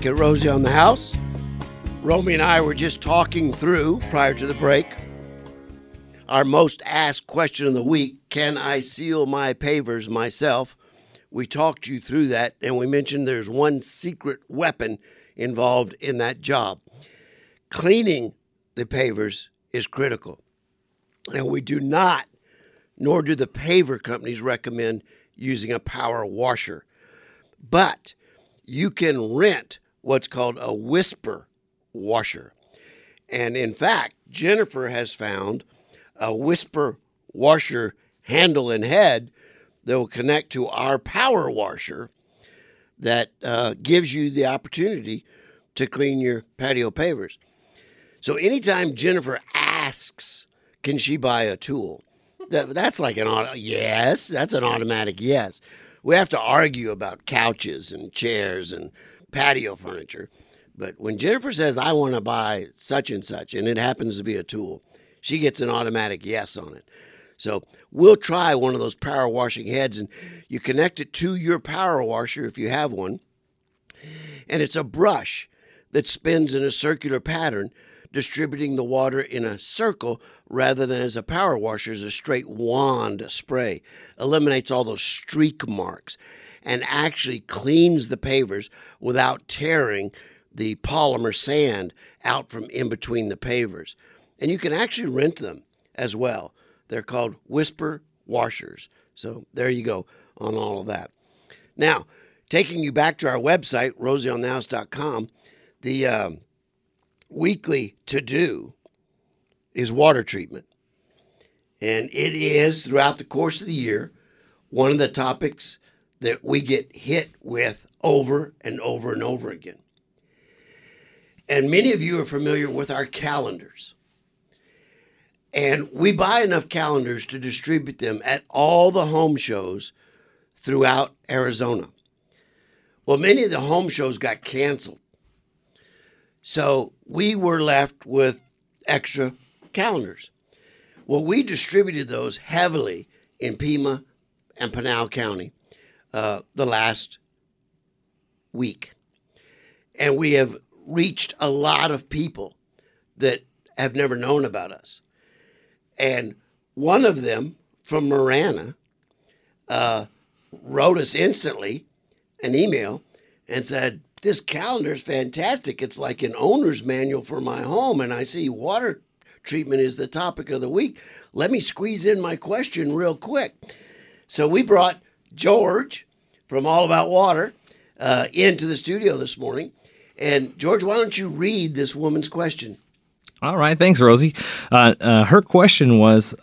back at Rosie on the House. Romy and I were just talking through, prior to the break, our most asked question of the week: can I seal my pavers myself? We talked you through that, and we mentioned there's one secret weapon involved in that job. Cleaning the pavers is critical. And we do not, nor do the paver companies, recommend using a power washer. But you can rent what's called a whisper washer. And in fact, Jennifer has found a whisper washer handle and head that will connect to our power washer that gives you the opportunity to clean your patio pavers. So anytime Jennifer asks, can she buy a tool? That's like yes, that's an automatic yes. We have to argue about couches and chairs and patio furniture. But when Jennifer says, I want to buy such and such, and it happens to be a tool, she gets an automatic yes on it. So we'll try one of those power washing heads, and you connect it to your power washer if you have one. And it's a brush that spins in a circular pattern, distributing the water in a circle rather than as a power washer as a straight wand spray. Eliminates all those streak marks and actually cleans the pavers without tearing the polymer sand out from in between the pavers. And you can actually rent them as well. They're called whisper washers. So there you go on all of that. Now, taking you back to our website, rosieonthehouse.com, the weekly to-do is water treatment. And it is, throughout the course of the year, one of the topics that we get hit with over and over and over again. And many of you are familiar with our calendars. And we buy enough calendars to distribute them at all the home shows throughout Arizona. Well, many of the home shows got canceled. So we were left with extra calendars. Well, we distributed those heavily in Pima and Pinal County the last week. And we have reached a lot of people that have never known about us. And one of them from Marana wrote us instantly an email and said, this calendar is fantastic. It's like an owner's manual for my home. And I see water treatment is the topic of the week. Let me squeeze in my question real quick. So we brought George from All About Water into the studio this morning. And George, why don't you read this woman's question? All right. Thanks, Rosie. Her question was,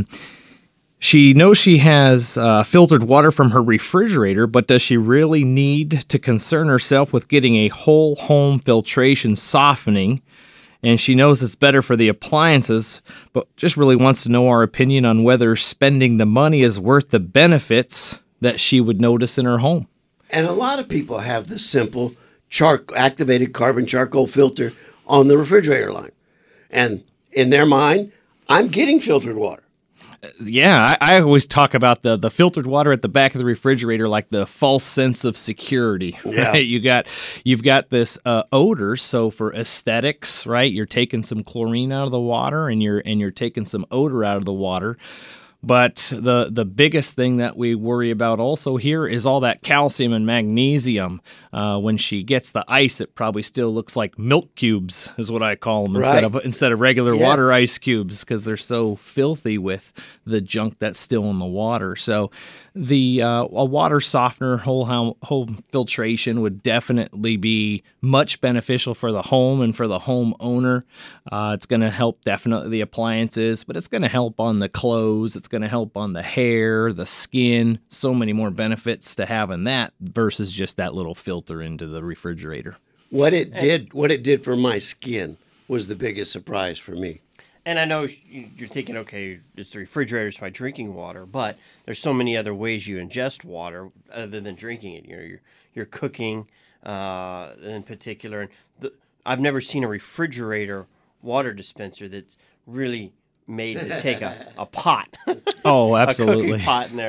she knows she has filtered water from her refrigerator, but does she really need to concern herself with getting a whole home filtration softening? And she knows it's better for the appliances, but just really wants to know our opinion on whether spending the money is worth the benefits that she would notice in her home. And a lot of people have the simple activated carbon charcoal filter on the refrigerator line. And in their mind, I'm getting filtered water. Yeah, I always talk about the filtered water at the back of the refrigerator like the false sense of security. Yeah. Right? You've got this odor, so for aesthetics, right? You're taking some chlorine out of the water and you're taking some odor out of the water. But the biggest thing that we worry about also here is all that calcium and magnesium. When she gets the ice, it probably still looks like milk cubes, is what I call them, right. instead of regular Yes. water ice cubes, because they're so filthy with the junk that's still in the water. So a water softener, home filtration would definitely be much beneficial for the home and for the homeowner. It's going to help definitely the appliances, but it's going to help on the clothes. It's going to help on the hair, the skin. So many more benefits to having that versus just that little filter into the refrigerator. What it did for my skin was the biggest surprise for me. And I know you're thinking, okay, it's the refrigerator, it's my drinking water, but there's so many other ways you ingest water other than drinking it. You know, you're cooking in particular. And I've never seen a refrigerator water dispenser that's really made to take a pot. Oh, absolutely. A cooking pot in there.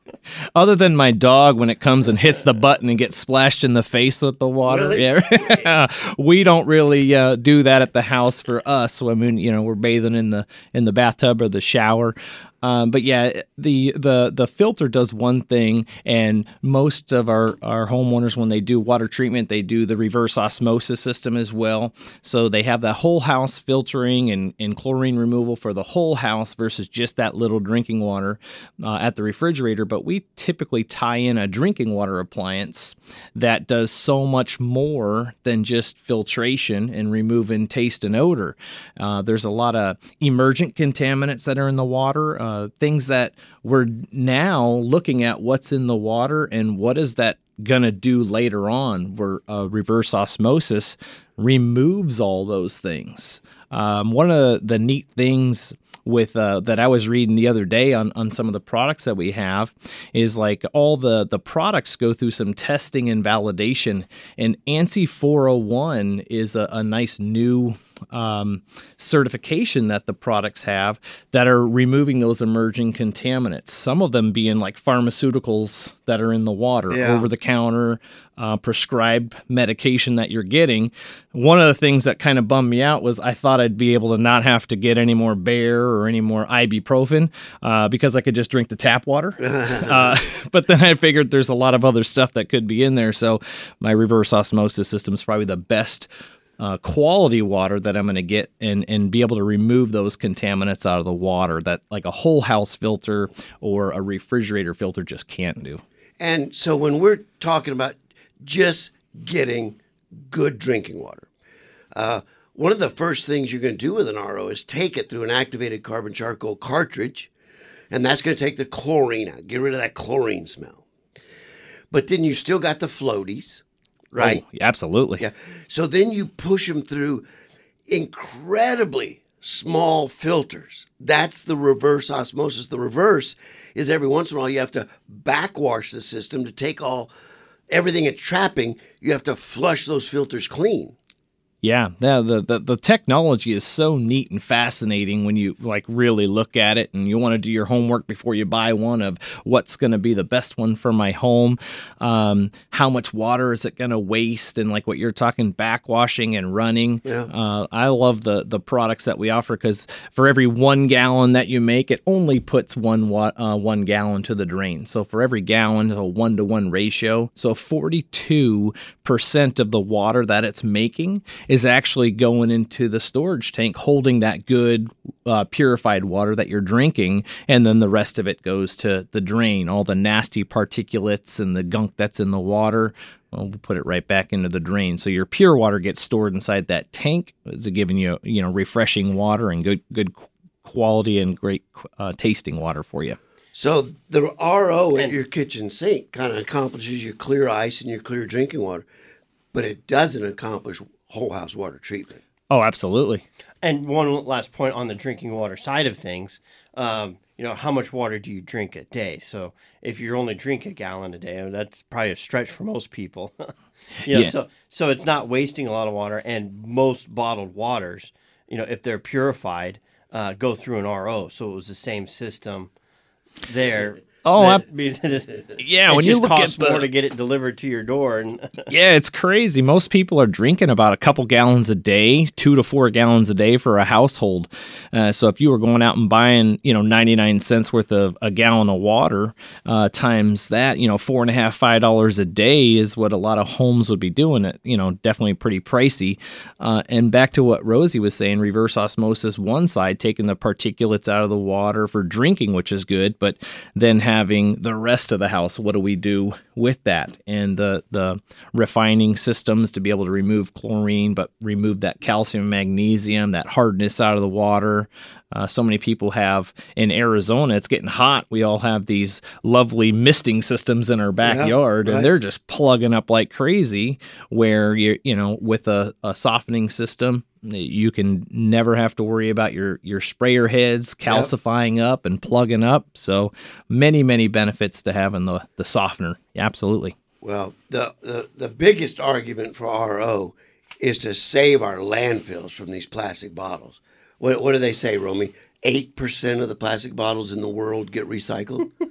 Other than my dog, when it comes and hits the button and gets splashed in the face with the water, Really? yeah, we don't really do that at the house for us. I mean, we're bathing in the bathtub or the shower. But yeah, the filter does one thing, and most of our homeowners, when they do water treatment, they do the reverse osmosis system as well. So they have that whole house filtering and chlorine removal for the whole house versus just that little drinking water at the refrigerator. But we typically tie in a drinking water appliance that does so much more than just filtration and removing taste and odor. There's a lot of emergent contaminants that are in the water. Things that we're now looking at what's in the water and what is that going to do later on, where reverse osmosis removes all those things. One of the neat things with that I was reading the other day on some of the products that we have is like all the products go through some testing and validation, and ANSI 401 is a nice new certification that the products have that are removing those emerging contaminants. Some of them being like pharmaceuticals that are in the water, over the counter, prescribed medication that you're getting. One of the things that kind of bummed me out was I thought I'd be able to not have to get any more Bayer or any more ibuprofen because I could just drink the tap water. But then I figured there's a lot of other stuff that could be in there. So my reverse osmosis system is probably the best quality water that I'm going to get and be able to remove those contaminants out of the water that like a whole house filter or a refrigerator filter just can't do. And so when we're talking about just getting good drinking water, one of the first things you're going to do with an RO is take it through an activated carbon charcoal cartridge, and that's going to take the chlorine out, get rid of that chlorine smell. But then you still got the floaties, right? Oh, absolutely. Yeah. So then you push them through incredibly small filters. That's the reverse osmosis. The reverse is every once in a while you have to backwash the system to take everything it's trapping. You have to flush those filters clean. Yeah, the technology is so neat and fascinating when you like really look at it, and you want to do your homework before you buy one of what's going to be the best one for my home. How much water is it going to waste, and like what you're talking, backwashing and running. Yeah. I love the products that we offer because for every 1 gallon that you make, it only puts 1 gallon to the drain. So for every gallon, a 1-to-1 ratio. So 42% of the water that it's making is actually going into the storage tank, holding that good purified water that you're drinking, and then the rest of it goes to the drain. All the nasty particulates and the gunk that's in the water, we'll put it right back into the drain. So your pure water gets stored inside that tank. It's giving you refreshing water and good quality and great tasting water for you. So the RO at your kitchen sink kind of accomplishes your clear ice and your clear drinking water, but it doesn't accomplish whole house water treatment. Oh, absolutely. And one last point on the drinking water side of things, how much water do you drink a day? So if you only drink a gallon a day, that's probably a stretch for most people. So it's not wasting a lot of water, and most bottled waters, if they're purified, go through an RO. So it was the same system there. Oh, yeah. When you look at costs more to get it delivered to your door, and yeah, it's crazy. Most people are drinking about a couple gallons a day, 2 to 4 gallons a day for a household. So if you were going out and buying, 99 cents worth of a gallon of water, times that, $4.50, $5 a day is what a lot of homes would be doing. It, definitely pretty pricey. And back to what Rosie was saying, reverse osmosis, one side taking the particulates out of the water for drinking, which is good, but then having the rest of the house, what do we do with that? And the refining systems to be able to remove chlorine, but remove that calcium, magnesium, that hardness out of the water. So many people have in Arizona, it's getting hot. We all have these lovely misting systems in our backyard, and they're just plugging up like crazy, where with a softening system, you can never have to worry about your sprayer heads calcifying up and plugging up. So many benefits to having the softener. Absolutely. Well, the biggest argument for RO is to save our landfills from these plastic bottles. What do they say, Romy? 8% of the plastic bottles in the world get recycled.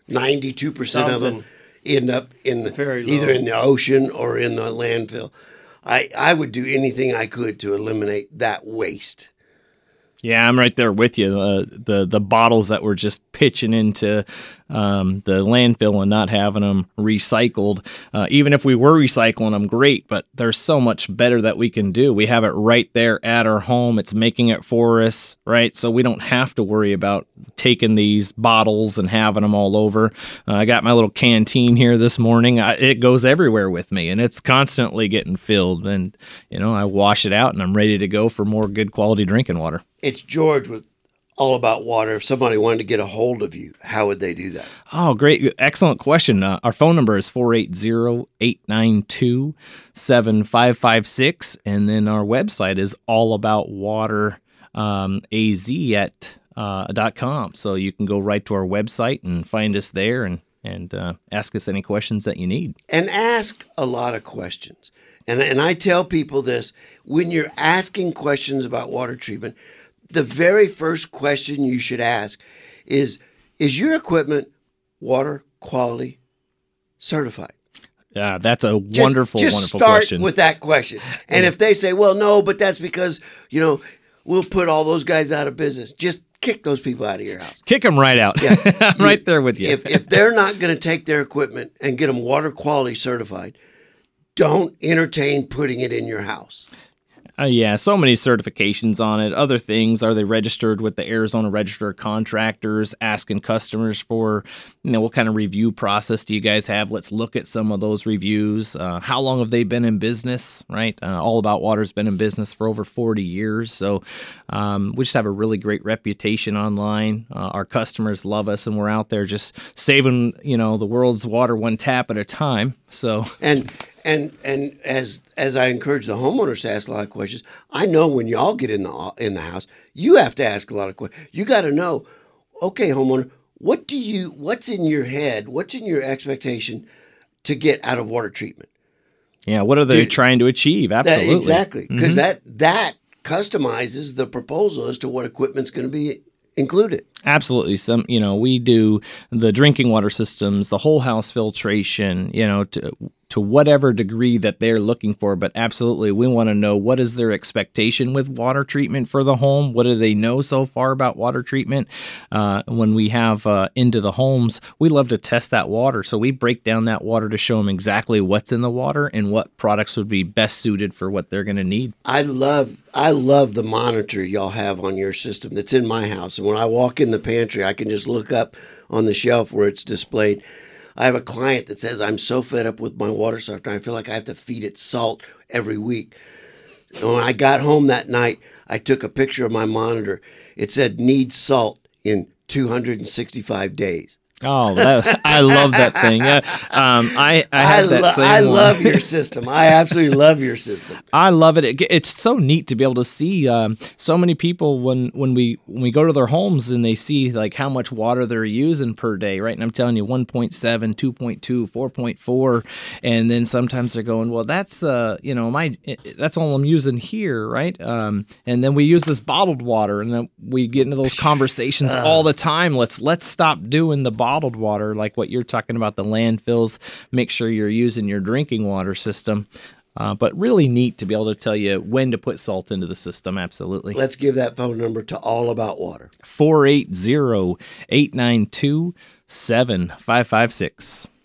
92% of them Something. end up in Very either low. in the ocean or in the landfill. I would do anything I could to eliminate that waste. Yeah, I'm right there with you. The bottles that we're just pitching into the landfill and not having them recycled. Even if we were recycling them, great, but there's so much better that we can do. We have it right there at our home. It's making it for us, right? So we don't have to worry about taking these bottles and having them all over. I got my little canteen here this morning. It goes everywhere with me, and it's constantly getting filled. And, I wash it out, and I'm ready to go for more good quality drinking water. It's George with All About Water. If somebody wanted to get a hold of you, how would they do that? Oh, great. Excellent question. Our phone number is 480-892-7556. And then our website is allaboutwateraz.com. So you can go right to our website and find us there and ask us any questions that you need. And ask a lot of questions. And I tell people this, when you're asking questions about water treatment, the very first question you should ask is your equipment water quality certified? Yeah, that's a Just wonderful start question. with that question. And if they say, well, no, but that's because, we'll put all those guys out of business, just kick those people out of your house. Kick them right out. Yeah. I'm right there with you. If they're not going to take their equipment and get them water quality certified, don't entertain putting it in your house. Yeah, so many certifications on it. Other things, are they registered with the Arizona Register of Contractors? Asking customers for, what kind of review process do you guys have? Let's look at some of those reviews. How long have they been in business, right? All About Water's been in business for over 40 years. So we just have a really great reputation online. Our customers love us, and we're out there just saving, the world's water one tap at a time. So And as I encourage the homeowners to ask a lot of questions, I know when y'all get in the house, you have to ask a lot of questions. You got to know, okay, homeowner, what's in your head? What's in your expectation to get out of water treatment? yeah, what are they trying to achieve? Absolutely. Exactly, because that customizes the proposal as to what equipment's going to be included. Absolutely. We do the drinking water systems, the whole house filtration, to whatever degree that they're looking for. But absolutely, we want to know, what is their expectation with water treatment for the home? What do they know so far about water treatment? When we have into the homes, we love to test that water. So we break down that water to show them exactly what's in the water and what products would be best suited for what they're going to need. I love the monitor y'all have on your system that's in my house. And when I walk in the pantry, I can just look up on the shelf where it's displayed. I have a client that says, I'm so fed up with my water softener, I feel like I have to feed it salt every week. And when I got home that night, I took a picture of my monitor. It said, needs salt in 265 days. Oh, I love that thing. Yeah, I have that same I one. love your system. I absolutely love your system. I love it. It's so neat to be able to see so many people when we go to their homes and they see like how much water they're using per day, right? And I'm telling you, 1.7, 2.2, 4.4, and then sometimes they're going, well, that's that's all I'm using here, right? And then we use this bottled water, and then we get into those conversations all the time. Let's stop doing the bottled water, like what you're talking about, the landfills. Make sure you're using your drinking water system. But really neat to be able to tell you when to put salt into the system. Absolutely. Let's give that phone number to All About Water. 480-892-7556.